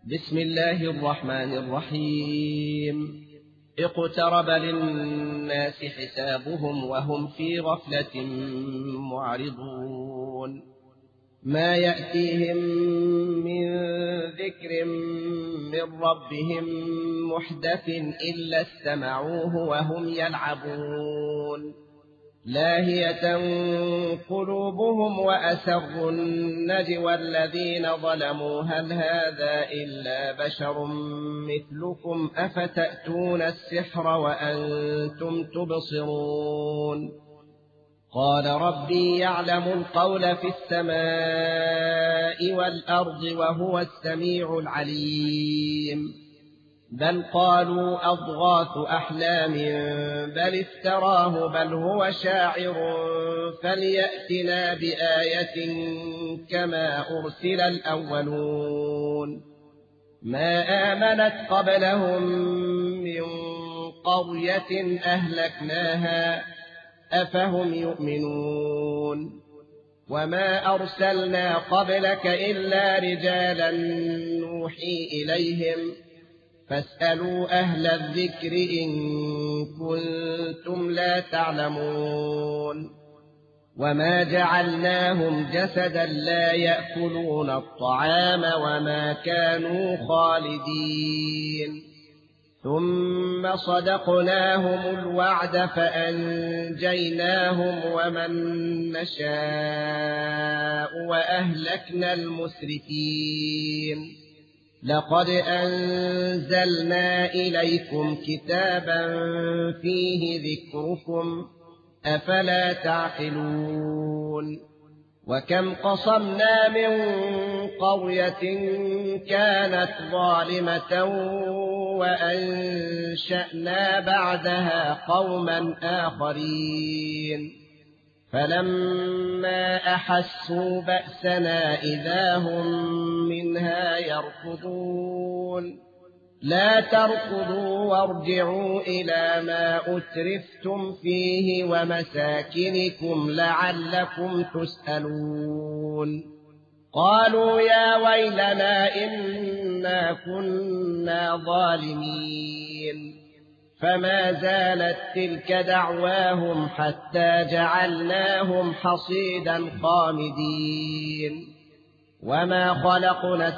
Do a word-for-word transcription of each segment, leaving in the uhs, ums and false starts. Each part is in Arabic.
بسم الله الرحمن الرحيم. اقترب للناس حسابهم وهم في غفلة معرضون. ما يأتيهم من ذكر من ربهم محدث إلا استمعوه وهم يلعبون. لاهية قلوبهم وأسروا النجوى الذين ظلموا هل هذا إلا بشر مثلكم أفتأتون السحر وأنتم تبصرون. قال ربي يعلم القول في السماء والأرض وهو السميع العليم. بل قالوا أضغاث أحلام بل افتراه بل هو شاعر فليأتنا بآية كما أرسل الأولون. ما آمنت قبلهم من قرية أهلكناها أفهم يؤمنون. وما أرسلنا قبلك إلا رجالا نوحي إليهم فاسألوا أهل الذكر إن كنتم لا تعلمون. وما جعلناهم جسدا لا يأكلون الطعام وما كانوا خالدين. ثم صدقناهم الوعد فأنجيناهم ومن نشاء وأهلكنا المسرفين. لقد أنزلنا إليكم كتابا فيه ذكركم أفلا تعقلون. وكم قصمنا من قرية كانت ظالمة وأنشأنا بعدها قوما آخرين فلما أحسوا بأسنا إذا هم منها يركضون. لا تركضوا وارجعوا إلى ما أترفتم فيه ومساكنكم لعلكم تسألون. قالوا يا ويلنا إنا كنا ظالمين. فما زالت تلك دعواهم حتى جعلناهم حصيدا خامدين. وما خلقنا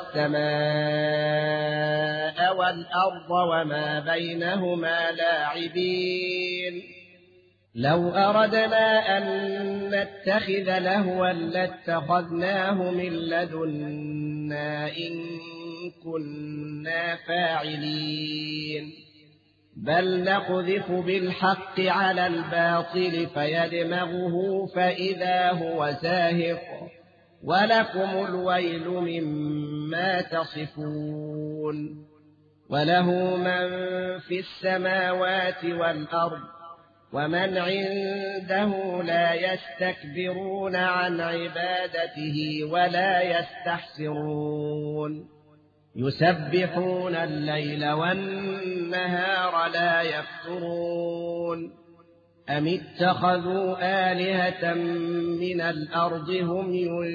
السماء والأرض وما بينهما لاعبين. لو أردنا أن نتخذ لهوا لاتخذناه من لدنا إن كنا فاعلين. بل نقذف بالحق على الباطل فيدمغه فإذا هو زاهق ولكم الويل مما تصفون. وله من في السماوات والأرض ومن عنده لا يستكبرون عن عبادته ولا يستحسرون. يسبحون الليل والنهار لا يفترون. أم اتخذوا آلهة من الأرض هم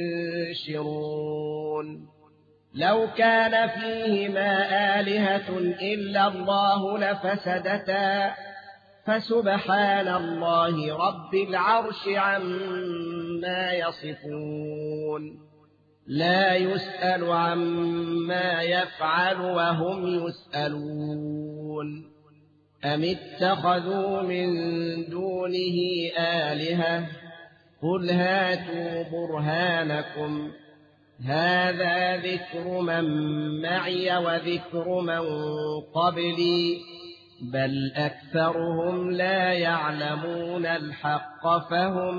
ينشرون. لو كان فيهما آلهة إلا الله لفسدتا فسبحان الله رب العرش عما يصفون. لا يسأل عما يفعل وهم يسألون. أم اتخذوا من دونه آلهة قل هاتوا برهانكم هذا ذكر من معي وذكر من قبلي بل أكثرهم لا يعلمون الحق فهم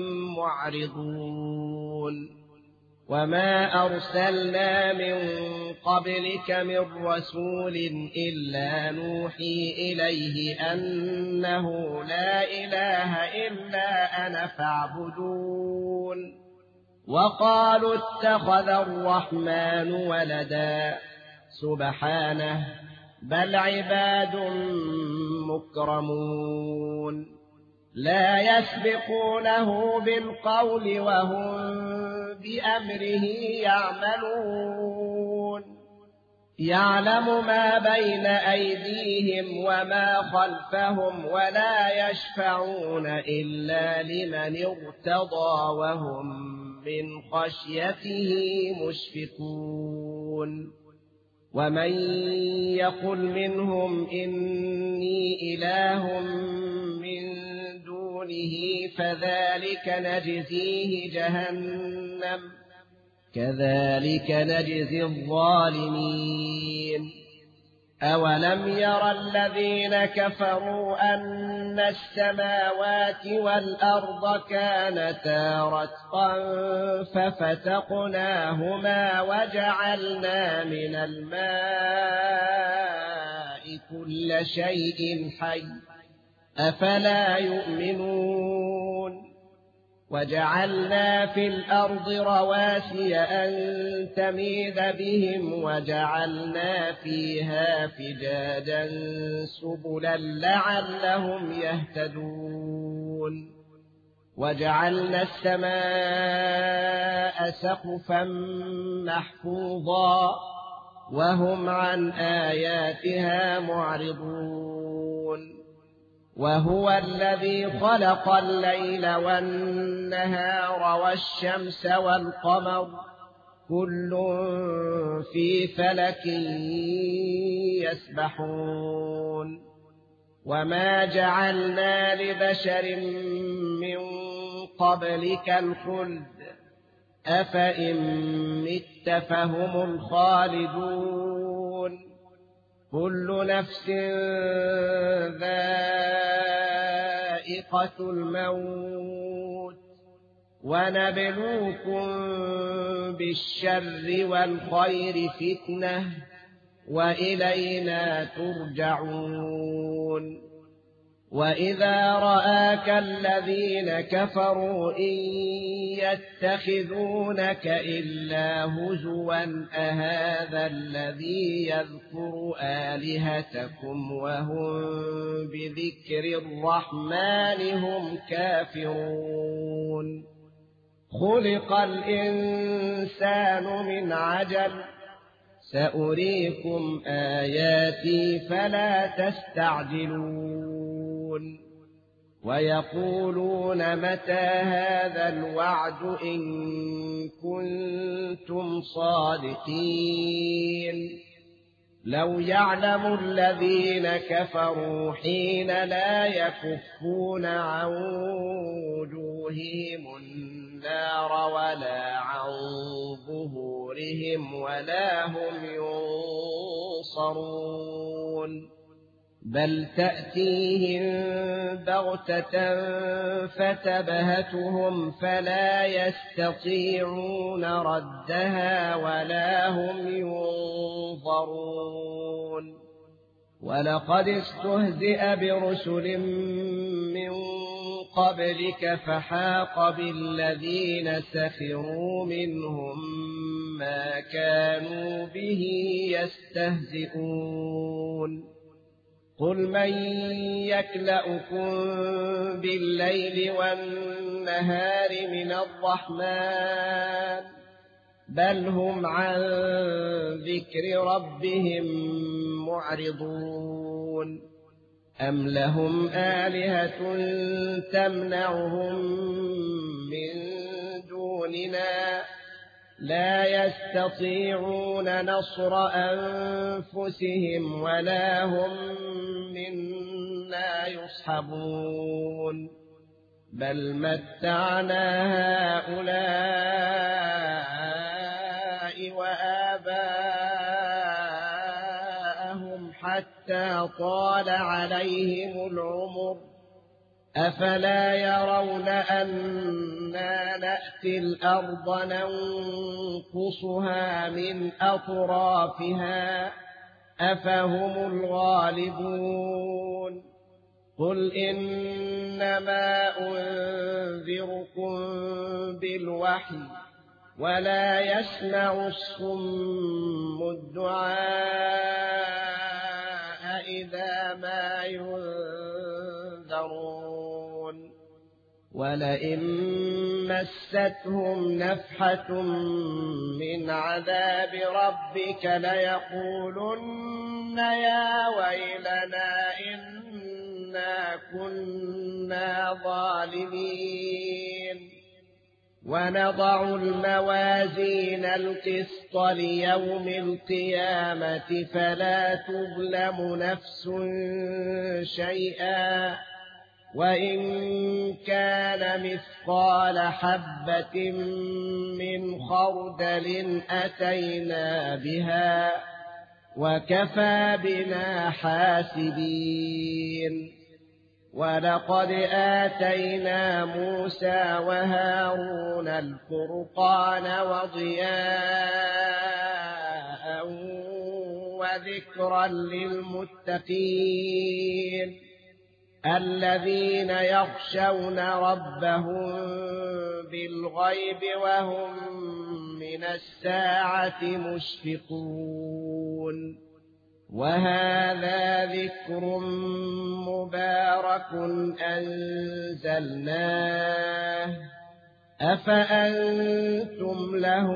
معرضون. وما أرسلنا من قبلك من رسول إلا نوحي إليه أنه لا إله إلا أنا فاعبدون. وقالوا اتخذ الرحمن ولدا سبحانه بل عباد مكرمون. لا يسبقونه بالقول وهم بأمره يعملون. يعلم ما بين أيديهم وما خلفهم ولا يشفعون إلا لمن ارتضى وهم من خشيته مشفقون ومن يقل منهم إني إله من دونه فذلك نجزيه جهنم كذلك نجزي الظالمين أولم ير الذين كفروا أن السماوات والأرض كانتا رتقا ففتقناهما وجعلنا من الماء كل شيء حي أفلا يؤمنون وجعلنا في الأرض رواسي أن تميد بهم وجعلنا فيها فجاجا سبلا لعلهم يهتدون وجعلنا السماء سقفا محفوظا وهم عن آياتها معرضون وهو الذي خلق الليل والنهار والشمس والقمر كل في فلك يسبحون وما جعلنا لبشر من قبلك الخلد أفإن مت فهم الخالدون كل نفس ذائقة الموت ونبلوكم بالشر والخير فتنة وإلينا ترجعون وإذا رآك الذين كفروا إن يتخذونك إلا هزوا أهذا الذي يذكر آلهتكم وهم بذكر الرحمن هم كافرون خلق الإنسان من عجل سأريكم آياتي فلا تستعجلون ويقولون متى هذا الوعد إن كنتم صادقين لو يعلم الذين كفروا حين لا يكفون عن وجوههم النار ولا عن ظهورهم ولا هم ينصرون بل تأتيهم بغتة فتبهتهم فلا يستطيعون ردها ولا هم ينظرون ولقد استهزئ برسل من قبلك فحاق بالذين سخروا منهم ما كانوا به يستهزئون قل من يكلؤكم بالليل والنهار من الرحمن بل هم عن ذكر ربهم معرضون أم لهم آلهة تمنعهم من دوننا لا يستطيعون نصر أنفسهم ولا هم منا يصحبون بل متعنا هؤلاء وآباءهم حتى طال عليهم العمر أفلا يرون أنا نأتي الأرض ننقصها من أطرافها أفهم الغالبون قل إنما أنذركم بالوحي ولا يسمع الصم الدعاء إذا ما ينذرون ولئن مستهم نفحة من عذاب ربك ليقولن يا ويلنا إنا كنا ظالمين ونضع الموازين القسط ليوم القيامة فلا تظلم نفس شيئا وإن كان مثقال حبة من خردل أتينا بها وكفى بنا حاسبين ولقد آتينا موسى وهارون الفرقان وضياء وذكرا للمتقين الذين يخشون ربهم بالغيب وهم من الساعة مشفقون وهذا ذكر مبارك أنزلناه أفأنتم له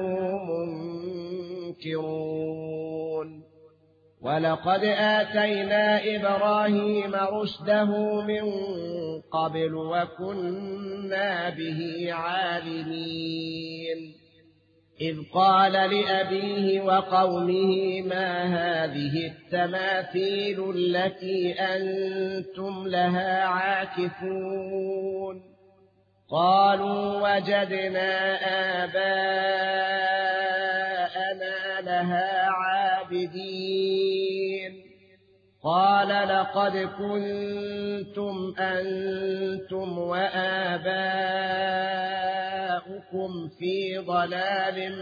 منكرون ولقد آتينا إبراهيم رشده من قبل وكنا به عالمين إذ قال لأبيه وقومه ما هذه التماثيل التي أنتم لها عاكفون قالوا وجدنا آباءنا لها عابدين قال لقد كنتم أنتم وآباؤكم في ضلال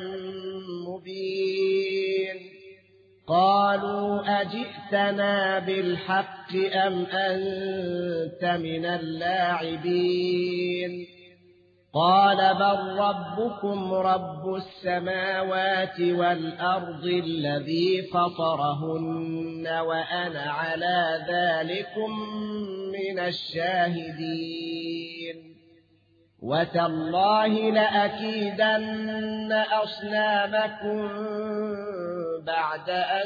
مبين قالوا أجئتنا بالحق أم أنت من اللاعبين قال بل ربكم رب السماوات والأرض الذي فطرهن وأنا على ذلكم من الشاهدين وتالله لأكيدن أصنامكم بعد أن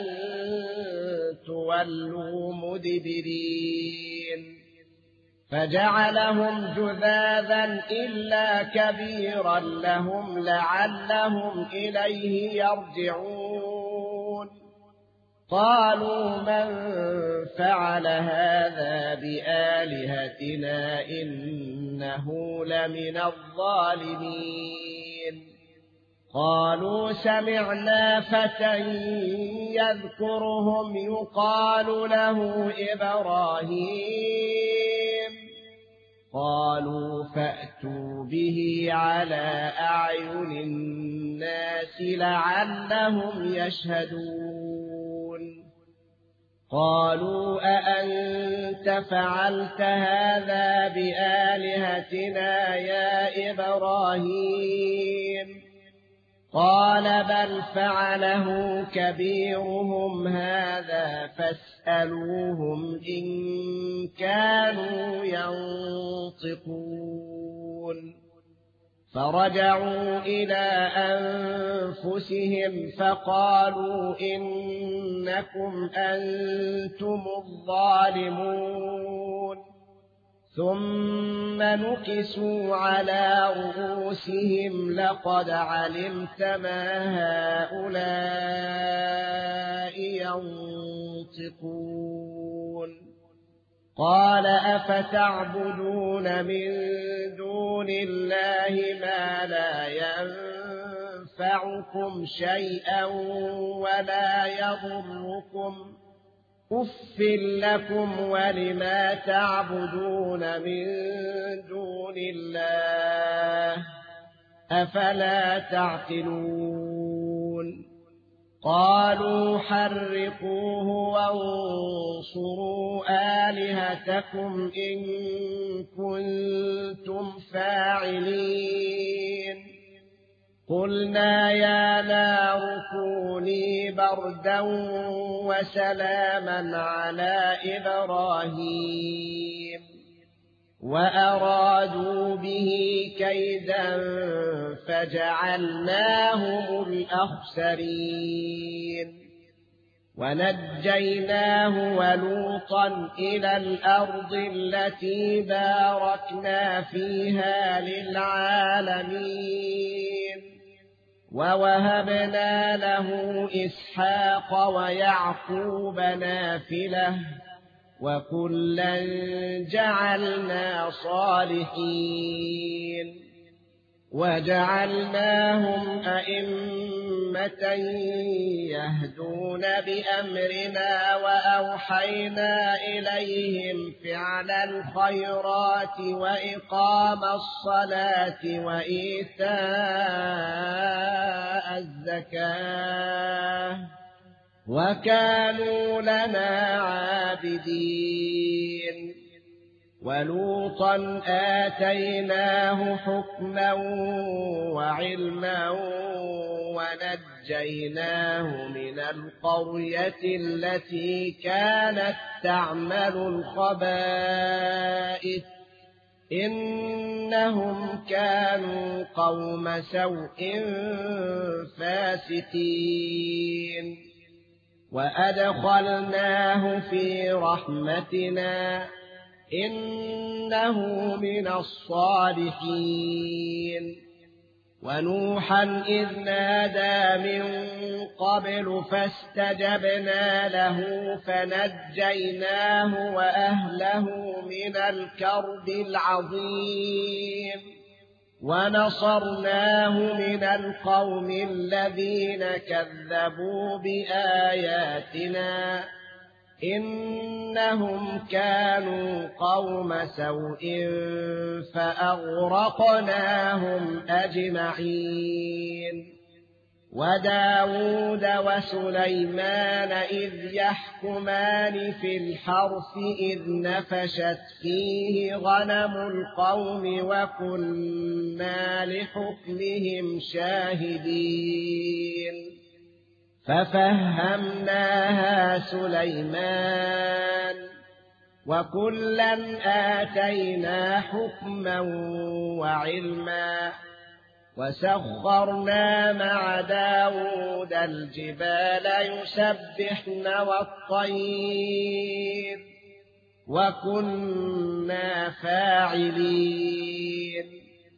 تولوا مدبرين فجعلهم جذاذا إلا كبيرا لهم لعلهم إليه يرجعون قالوا من فعل هذا بآلهتنا إنه لمن الظالمين قالوا سمعنا فتى يذكرهم يقال له إبراهيم قالوا فأتوا به على أعين الناس لعلهم يشهدون قالوا أأنت فعلت هذا بآلهتنا يا إبراهيم قال بل فعله كبيرهم هذا فاسألوهم إن كانوا ينطقون فرجعوا إلى أنفسهم فقالوا إنكم أنتم الظالمون ثم نكسوا على رؤوسهم لقد علمت ما هؤلاء ينطقون قال أفتعبدون من دون الله ما لا ينفعكم شيئا ولا يضركم أف لكم ولما تعبدون من دون الله أفلا تعقلون قالوا حرقوه وانصروا آلهتكم إن كنتم فاعلين قلنا يا نار كوني بردا وسلاما على إبراهيم وأرادوا به كيدا فجعلناهم الأخسرين ونجيناه ولوطا إلى الأرض التي باركنا فيها للعالمين ووهبنا له إسحاق ويعقوب نافلة وكلا جعلنا صالحين وجعلناهم أئمة يهدون بأمرنا وأوحينا إليهم فعل الخيرات وإقام الصلاة وإيتاء الزكاة وكانوا لنا عابدين ولوطا آتيناه حكما وعلما ونجيناه من القرية التي كانت تعمل الخبائث إنهم كانوا قوم سوء فاسقين وأدخلناه في رحمتنا إنه من الصالحين ونوحا إذ نادى من قبل فاستجبنا له فنجيناه وأهله من الكرب العظيم ونصرناه من القوم الذين كذبوا بآياتنا إنهم كانوا قوم سوء فأغرقناهم أجمعين وداود وسليمان إذ يحكمان في الحرث إذ نفشت فيه غنم القوم وكنا لحكمهم شاهدين ففهمناها سليمان وكلا آتينا حكما وعلما وسخرنا مع داود الجبال يسبحن والطير وكنا فاعلين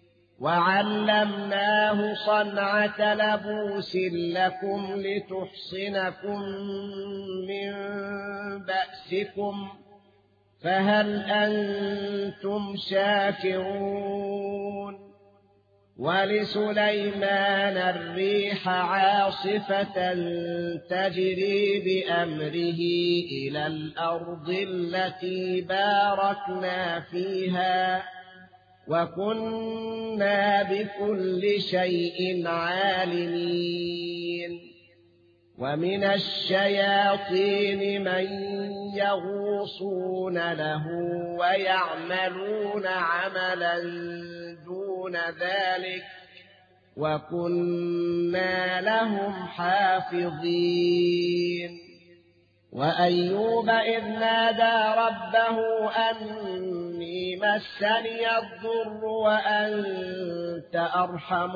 وعلمناه صنعة لبوس لكم لتحصنكم من بأسكم فهل أنتم شاكرون ولسليمان الريح عاصفة تجري بأمره إلى الأرض التي باركنا فيها وكنا بكل شيء عالمين ومن الشياطين من يغوصون له ويعملون عملا دون ذلك وكنا لهم حافظين وأيوب إذ نادى ربه أني مسني الضر وأنت أرحم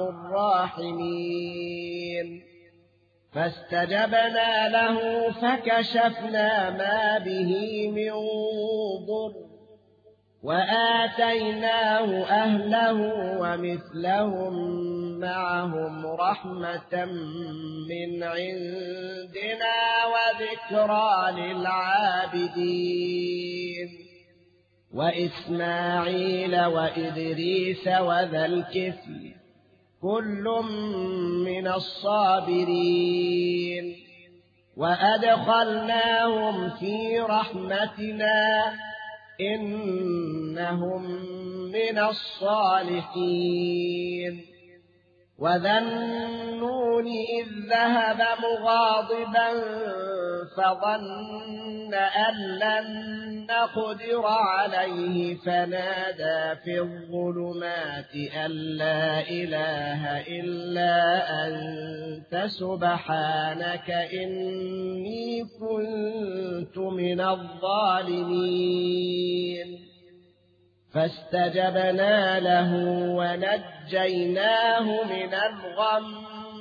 الراحمين فاستجبنا له فكشفنا ما به من ضر وآتيناه أهله ومثلهم معهم رحمة من عندنا وذكرى للعابدين وإسماعيل وإدريس وذا الكفل كل من الصابرين وأدخلناهم في رحمتنا إنهم من الصالحين وذا النون إذ ذهب مغاضبا فظن أن لن نقدر عليه فنادى في الظلمات أن لا إله إلا أنت سبحانك إني كنت من الظالمين فاستجبنا له ونجيناه من الغم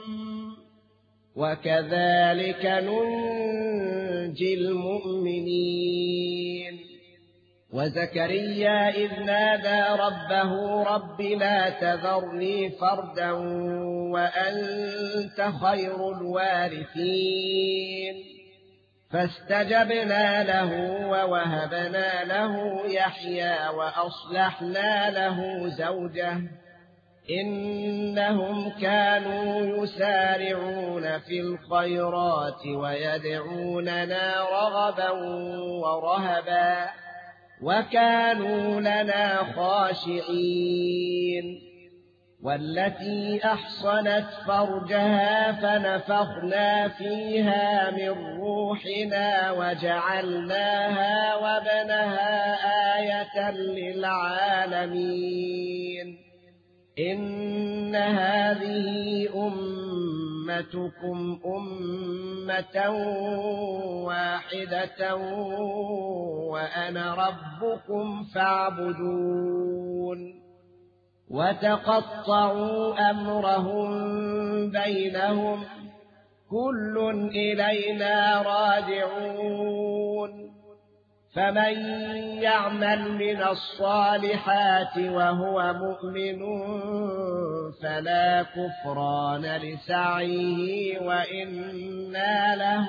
وكذلك ننجي المؤمنين وزكريا إذ نادى ربه رب لا تذرني فردا وأنت خير الوارثين فاستجبنا له ووهبنا له يحيى وأصلحنا له زوجه إنهم كانوا يسارعون في الخيرات ويدعوننا رغبا ورهبا وكانوا لنا خاشعين والتي أحصنت فرجها فنفخنا فيها من روحنا وجعلناها وابنها آية للعالمين إن هذه أمتكم أمة واحدة وأنا ربكم فاعبدون وتقطعوا أمرهم بينهم كل إلينا راجعون فمن يعمل من الصالحات وهو مؤمن فلا كفران لسعيه وإنا له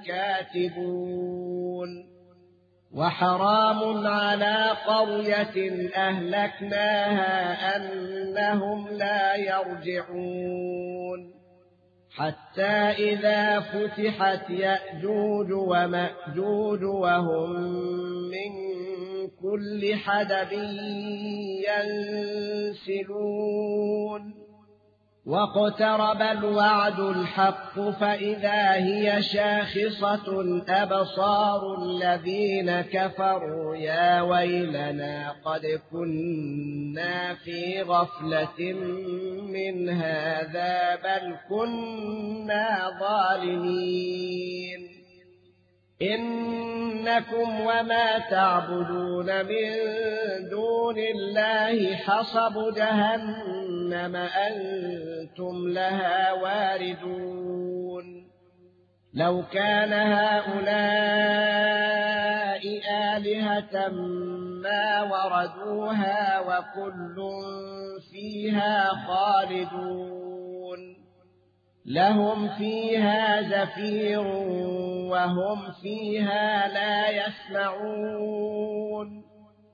كاتبون وحرام على قرية أهلكناها أنهم لا يرجعون حتى إذا فتحت يأجوج ومأجوج وهم من كل حدب ينسلون واقترب الوعد الحق فإذا هي شاخصة أبصار الذين كفروا يا ويلنا قد كنا في غفلة من هذا بل كنا ظالمين إنكم وما تعبدون من دون الله حصب جهنم أنتم لها واردون لو كان هؤلاء آلهة ما وردوها وكل فيها خالدون لهم فيها زفير وهم فيها لا يسمعون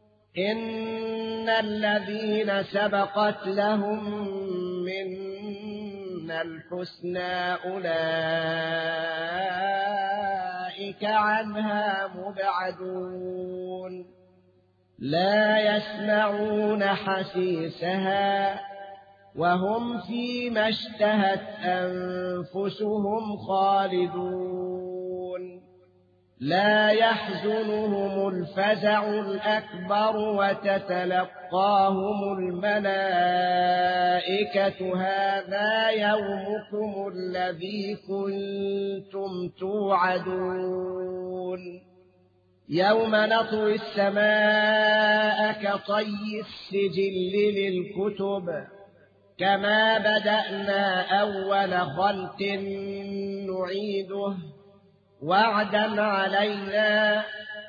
إن الذين سبقت لهم منا الحسنى أولئك عنها مبعدون لا يسمعون حسيسها وهم فيما اشتهت أنفسهم خالدون لا يحزنهم الفزع الأكبر وتتلقاهم الملائكة هذا يومكم الذي كنتم توعدون يوم نطوي السماء كطي السجل للكتب كما بدأنا أول خلق نعيده وعدا علينا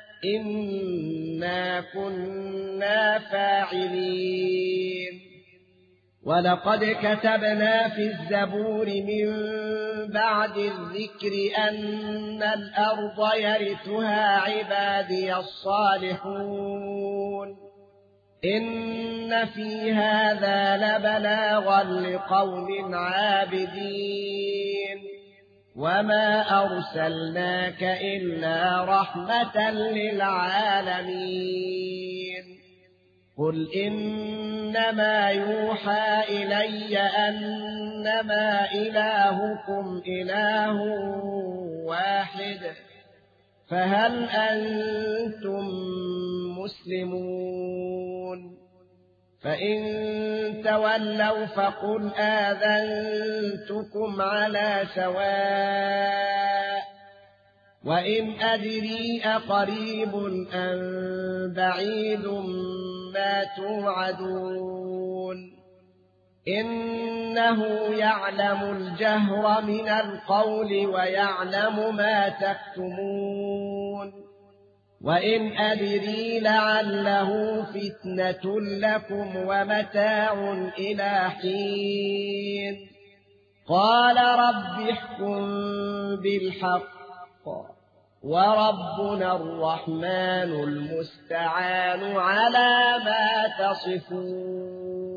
إنا كنا فاعلين ولقد كتبنا في الزبور من بعد الذكر أن الأرض يرثها عبادي الصالحون إن في هذا لبلاغا لقوم عابدين وما أرسلناك إلا رحمة للعالمين قل إنما يوحى إلي أنما إلهكم إله واحد فهل أنتم مسلمون فإن تولوا فقل آذنتكم على سواء وإن أدري أقريب أم بعيد ما توعدون إنه يعلم الجهر من القول ويعلم ما تكتمون وإن أدري لعله فتنة لكم ومتاع إلى حين قال رب احكم بالحق وربنا الرحمن المستعان على ما تصفون